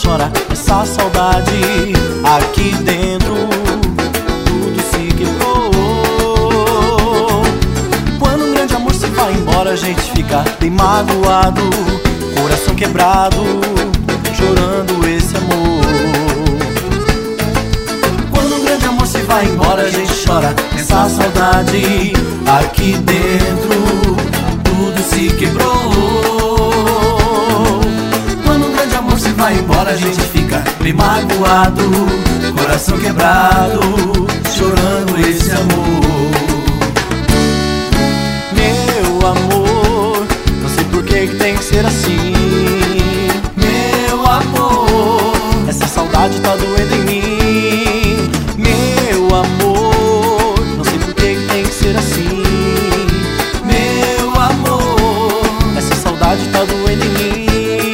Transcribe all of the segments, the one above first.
chora essa saudade. Aqui dentro tudo se quebrou. Quando um grande amor se vai embora, a gente fica bem magoado, coração quebrado, chorando esse amor. Quando um grande amor se vai embora, a gente chora essa saudade. Aqui dentro tudo se quebrou. Quando um grande amor se vai embora, a gente fica bem magoado, coração quebrado, chorando esse amor. Meu amor, não sei por que tem que ser assim. Meu amor, essa saudade tá doendo em mim. Meu amor, não sei por que tem que ser assim. Meu amor, essa saudade tá doendo em mim.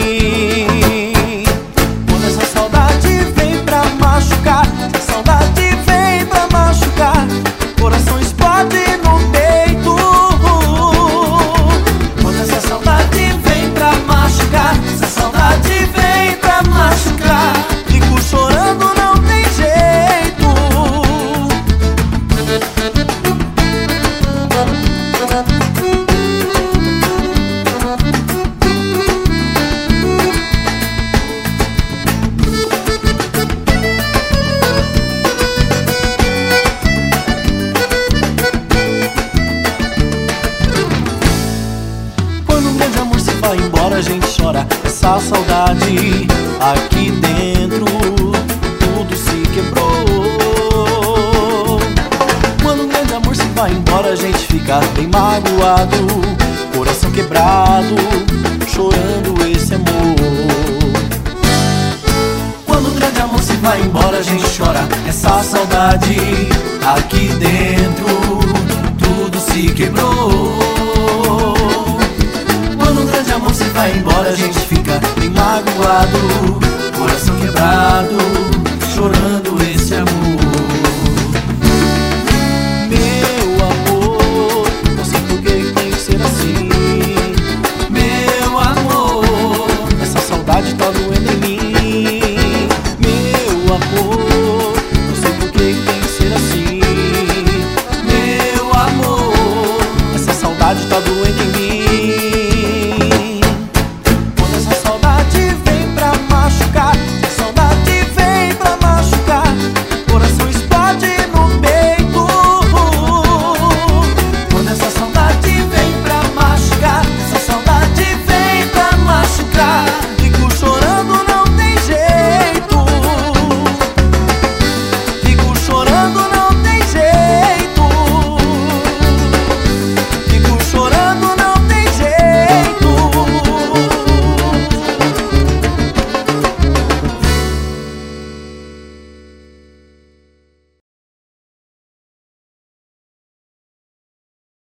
Quando essa saudade vem pra machucar, essa saudade vem pra machucar, coração explode no peito. Quando essa saudade vem pra machucar, essa saudade vem pra machucar, fico chorando, não tem jeito. Quando um grande amor se vai embora, a gente chora essa saudade. Aqui dentro tudo se quebrou. Quando um grande amor se vai embora, a gente fica bem magoado, coração quebrado, chorando esse amor. Quando um grande amor se vai embora, a gente chora essa saudade. Aqui dentro tudo se quebrou. Quando um grande amor se vai embora, a gente fica bem magoado,